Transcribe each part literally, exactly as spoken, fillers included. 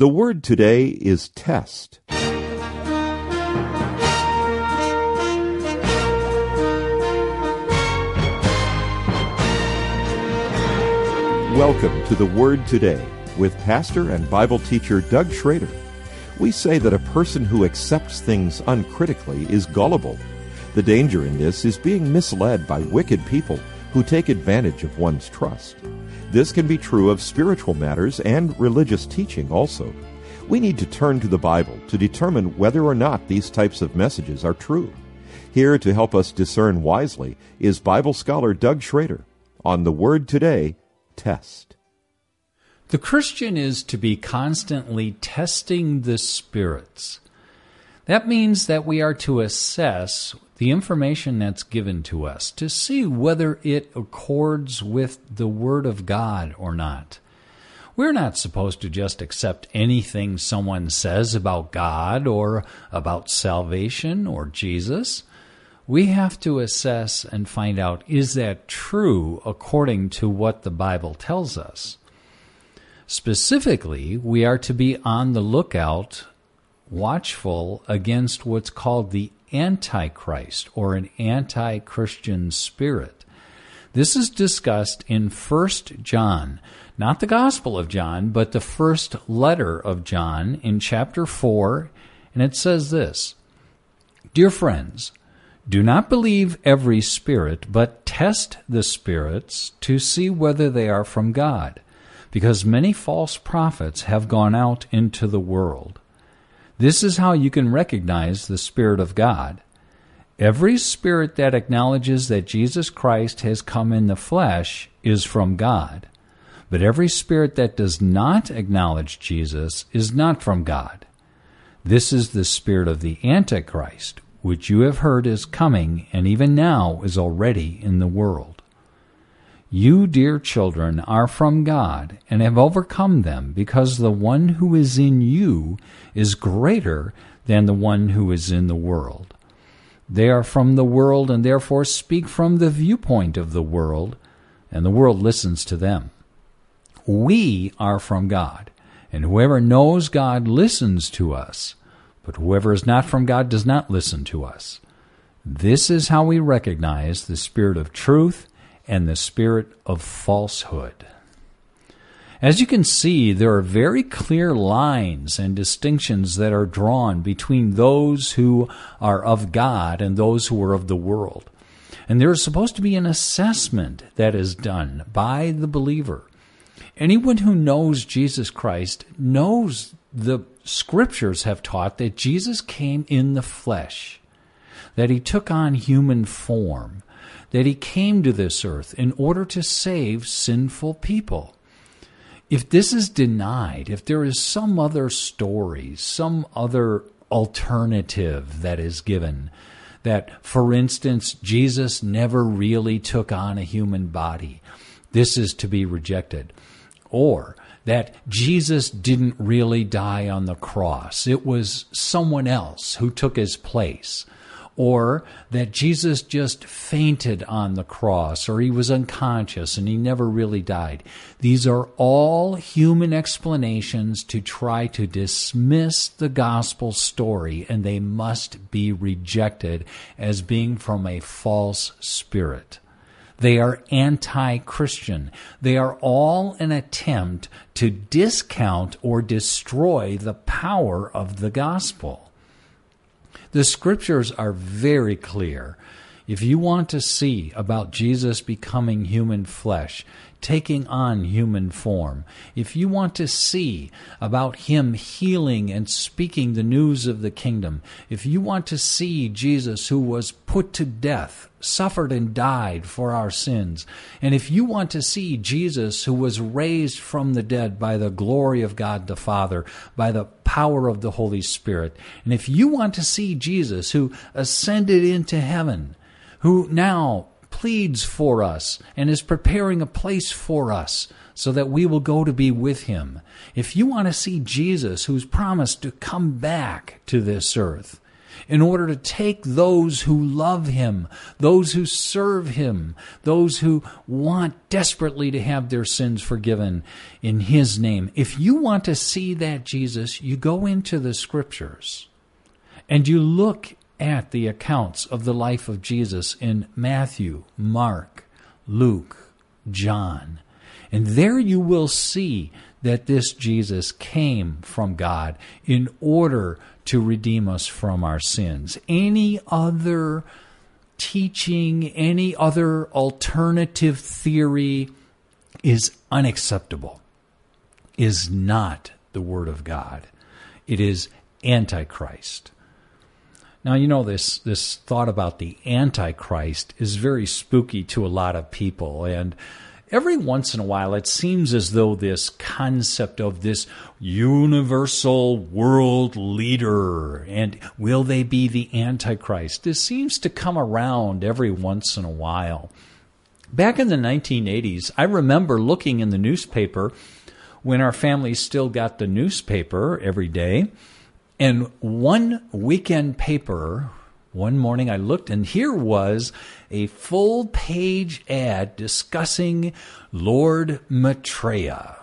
The word today is test. Welcome to The Word Today with pastor and Bible teacher Doug Schrader. We say that a person who accepts things uncritically is gullible. The danger in this is being misled by wicked people who take advantage of one's trust. This can be true of spiritual matters and religious teaching also. We need to turn to the Bible to determine whether or not these types of messages are true. Here to help us discern wisely is Bible scholar Doug Schrader on The Word Today, Test. The Christian is to be constantly testing the spirits. That means that we are to assess the information that's given to us to see whether it accords with the Word of God or not. We're not supposed to just accept anything someone says about God or about salvation or Jesus. We have to assess and find out, is that true according to what the Bible tells us? Specifically, we are to be on the lookout, watchful against what's called the Antichrist or an anti-Christian spirit. This is discussed in First John, not the Gospel of John, but the first letter of John in chapter four, and it says this, "Dear friends, do not believe every spirit, but test the spirits to see whether they are from God, because many false prophets have gone out into the world. This is how you can recognize the Spirit of God. Every spirit that acknowledges that Jesus Christ has come in the flesh is from God, but every spirit that does not acknowledge Jesus is not from God. This is the spirit of the Antichrist, which you have heard is coming, and even now is already in the world. You, dear children, are from God, and have overcome them, because the one who is in you is greater than the one who is in the world. They are from the world, and therefore speak from the viewpoint of the world, and the world listens to them. We are from God, and whoever knows God listens to us. But whoever is not from God does not listen to us. This is how we recognize the spirit of truth and the spirit of falsehood." As you can see, there are very clear lines and distinctions that are drawn between those who are of God and those who are of the world. And there is supposed to be an assessment that is done by the believer. Anyone who knows Jesus Christ knows the Scriptures have taught that Jesus came in the flesh, that he took on human form, that he came to this earth in order to save sinful people. If this is denied, if there is some other story, some other alternative that is given, that, for instance, Jesus never really took on a human body, this is to be rejected. Or that Jesus didn't really die on the cross. It was someone else who took his place. Or that Jesus just fainted on the cross, or he was unconscious and he never really died. These are all human explanations to try to dismiss the gospel story, and they must be rejected as being from a false spirit. They are anti-Christian. They are all an attempt to discount or destroy the power of the gospel. The Scriptures are very clear. If you want to see about Jesus becoming human flesh, taking on human form, if you want to see about him healing and speaking the news of the kingdom, if you want to see Jesus who was put to death, suffered and died for our sins, and if you want to see Jesus who was raised from the dead by the glory of God the Father, by the power of the Holy Spirit, and if you want to see Jesus who ascended into heaven, who now pleads for us and is preparing a place for us so that we will go to be with him. If you want to see Jesus who's promised to come back to this earth, in order to take those who love him, those who serve him, those who want desperately to have their sins forgiven in his name. If you want to see that Jesus, you go into the scriptures and you look at the accounts of the life of Jesus in Matthew, Mark, Luke, John. And there you will see that this Jesus came from God in order to redeem us from our sins. Any other teaching, any other alternative theory is unacceptable, is not the Word of God. It is Antichrist. Now, you know, this, this thought about the Antichrist is very spooky to a lot of people, and every once in a while, it seems as though this concept of this universal world leader, and will they be the Antichrist? This seems to come around every once in a while. Back in the nineteen eighties, I remember looking in the newspaper when our family still got the newspaper every day, and one weekend paper, one morning I looked, and here was a full-page ad discussing Lord Maitreya.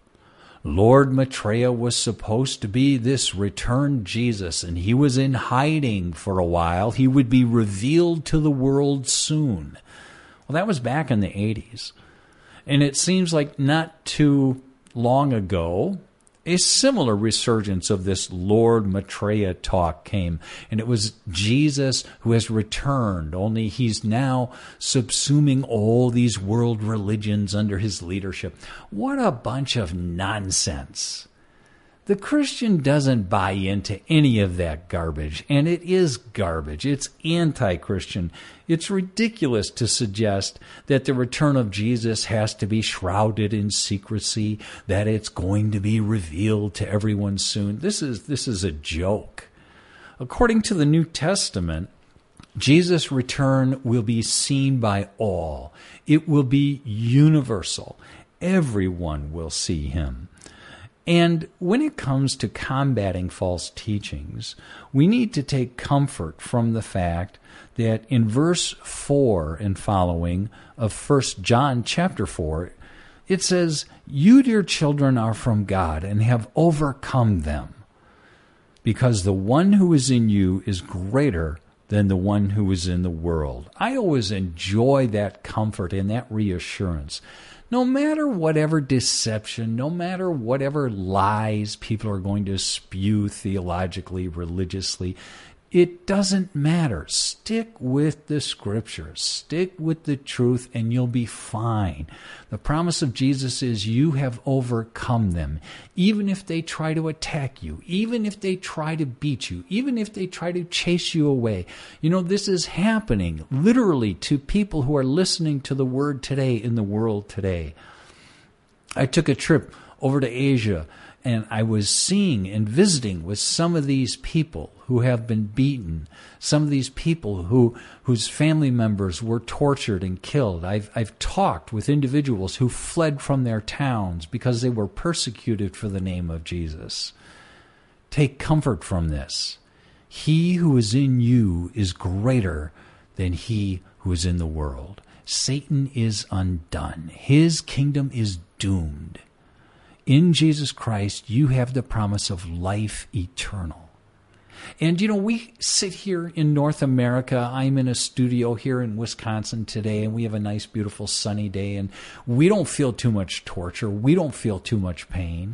Lord Maitreya was supposed to be this returned Jesus, and he was in hiding for a while. He would be revealed to the world soon. Well, that was back in the eighties. And it seems like not too long ago, a similar resurgence of this Lord Maitreya talk came, and it was Jesus who has returned, only he's now subsuming all these world religions under his leadership. What a bunch of nonsense. The Christian doesn't buy into any of that garbage, and it is garbage. It's anti-Christian. It's ridiculous to suggest that the return of Jesus has to be shrouded in secrecy, that it's going to be revealed to everyone soon. This is, this is a joke. According to the New Testament, Jesus' return will be seen by all. It will be universal. Everyone will see him. And when it comes to combating false teachings, we need to take comfort from the fact that in verse four and following of First John chapter four, it says, "You, dear children, are from God and have overcome them, because the one who is in you is greater than the one who is in the world." I always enjoy that comfort and that reassurance. No matter whatever deception, no matter whatever lies people are going to spew theologically, religiously, it doesn't matter. Stick with the Scriptures. Stick with the truth, and you'll be fine. The promise of Jesus is you have overcome them. Even if they try to attack you, even if they try to beat you, even if they try to chase you away. You know, this is happening literally to people who are listening to the Word today in the world today. I took a trip over to Asia, and I was seeing and visiting with some of these people who have been beaten, some of these people who whose family members were tortured and killed. I've I've talked with individuals who fled from their towns because they were persecuted for the name of Jesus. Take comfort from this. He who is in you is greater than he who is in the world. Satan is undone. His kingdom is doomed. In Jesus Christ, you have the promise of life eternal. And, you know, we sit here in North America. I'm in a studio here in Wisconsin today, and we have a nice, beautiful, sunny day, and we don't feel too much torture. We don't feel too much pain.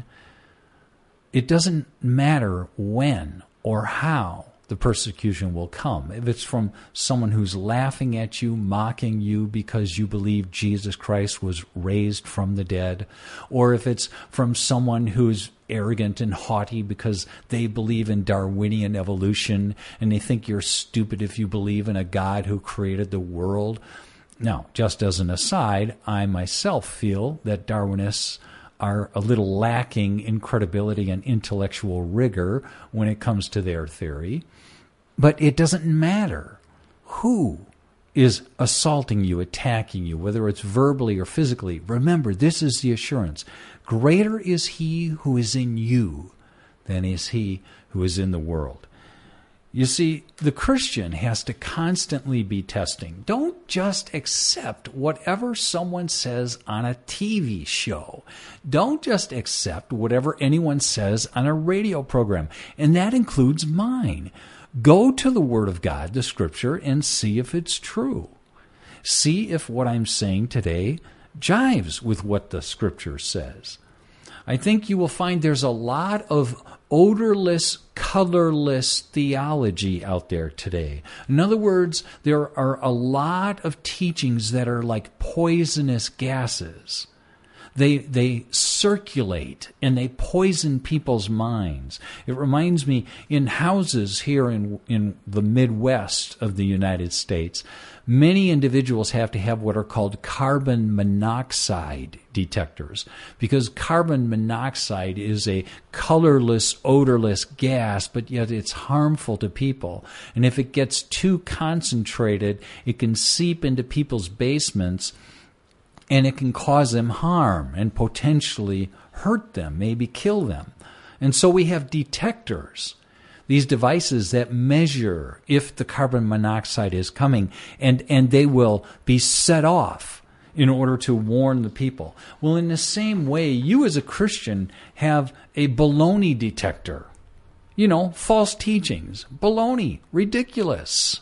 It doesn't matter when or how the persecution will come. If it's from someone who's laughing at you, mocking you because you believe Jesus Christ was raised from the dead, or if it's from someone who's arrogant and haughty because they believe in Darwinian evolution and they think you're stupid if you believe in a God who created the world. Now, just as an aside, I myself feel that Darwinists are a little lacking in credibility and intellectual rigor when it comes to their theory. But it doesn't matter who is assaulting you, attacking you, whether it's verbally or physically. Remember, this is the assurance. Greater is he who is in you than is he who is in the world. You see, the Christian has to constantly be testing. Don't just accept whatever someone says on a T V show. Don't just accept whatever anyone says on a radio program, and that includes mine. Go to the Word of God, the Scripture, and see if it's true. See if what I'm saying today jives with what the Scripture says. I think you will find there's a lot of odorless, colorless theology out there today. In other words, there are a lot of teachings that are like poisonous gases. They they circulate and they poison people's minds. It reminds me, in houses here in in the Midwest of the United States, many individuals have to have what are called carbon monoxide detectors, because carbon monoxide is a colorless, odorless gas, but yet it's harmful to people. And if it gets too concentrated, it can seep into people's basements, and it can cause them harm and potentially hurt them, maybe kill them. And so we have detectors, these devices that measure if the carbon monoxide is coming, and, and they will be set off in order to warn the people. Well, in the same way, you as a Christian have a baloney detector. You know, false teachings, baloney, ridiculous.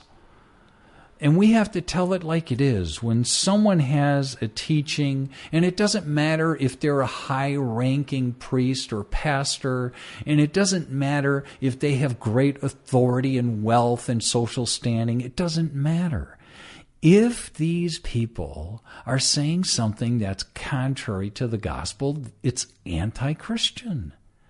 And we have to tell it like it is. When someone has a teaching, and it doesn't matter if they're a high-ranking priest or pastor, and it doesn't matter if they have great authority and wealth and social standing, it doesn't matter. If these people are saying something that's contrary to the gospel, it's anti-Christian.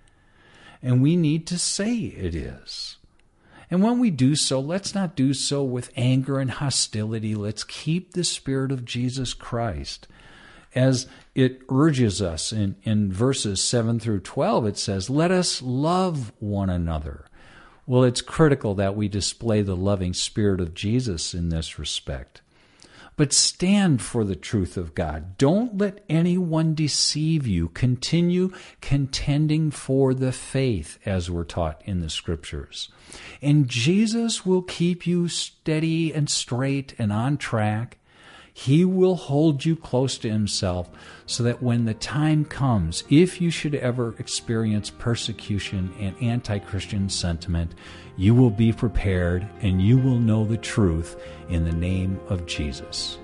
And we need to say it is. And when we do so, let's not do so with anger and hostility. Let's keep the Spirit of Jesus Christ. As it urges us in, in verses seven through twelve, it says, let us love one another. Well, it's critical that we display the loving Spirit of Jesus in this respect. But stand for the truth of God. Don't let anyone deceive you. Continue contending for the faith, as we're taught in the Scriptures. And Jesus will keep you steady and straight and on track. He will hold you close to Himself so that when the time comes, if you should ever experience persecution and anti-Christian sentiment, you will be prepared and you will know the truth in the name of Jesus.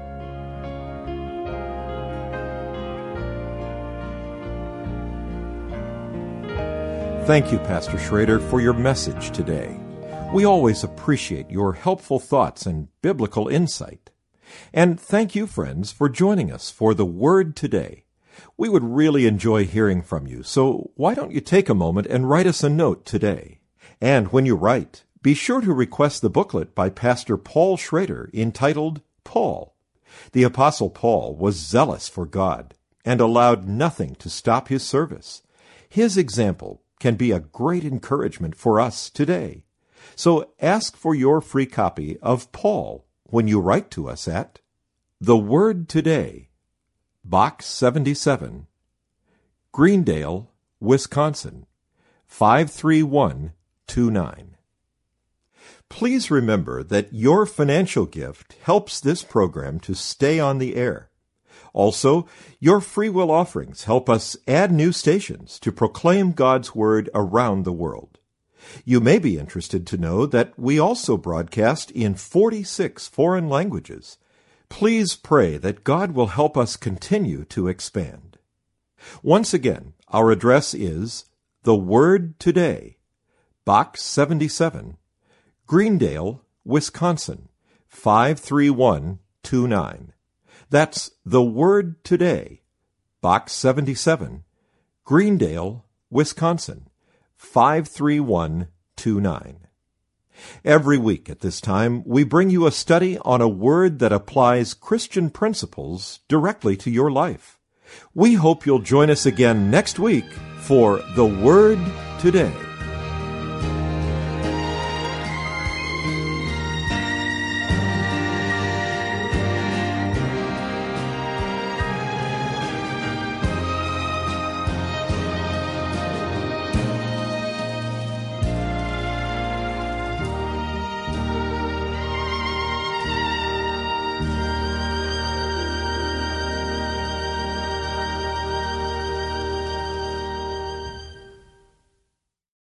Thank you, Pastor Schrader, for your message today. We always appreciate your helpful thoughts and biblical insight. And thank you, friends, for joining us for the Word Today. We would really enjoy hearing from you, so why don't you take a moment and write us a note today? And when you write, be sure to request the booklet by Pastor Paul Schrader entitled Paul. The Apostle Paul was zealous for God and allowed nothing to stop his service. His example can be a great encouragement for us today. So ask for your free copy of Paul when you write to us at The Word Today, Box seventy-seven, Greendale, Wisconsin, five three one two nine. Please remember that your financial gift helps this program to stay on the air. Also, your free will offerings help us add new stations to proclaim God's Word around the world. You may be interested to know that we also broadcast in forty-six foreign languages. Please pray that God will help us continue to expand. Once again, our address is The Word Today, Box seventy-seven, Greendale, Wisconsin, five three one two nine. That's The Word Today, Box seventy-seven, Greendale, Wisconsin, five three one two nine. Every week at this time, we bring you a study on a word that applies Christian principles directly to your life. We hope you'll join us again next week for The Word Today.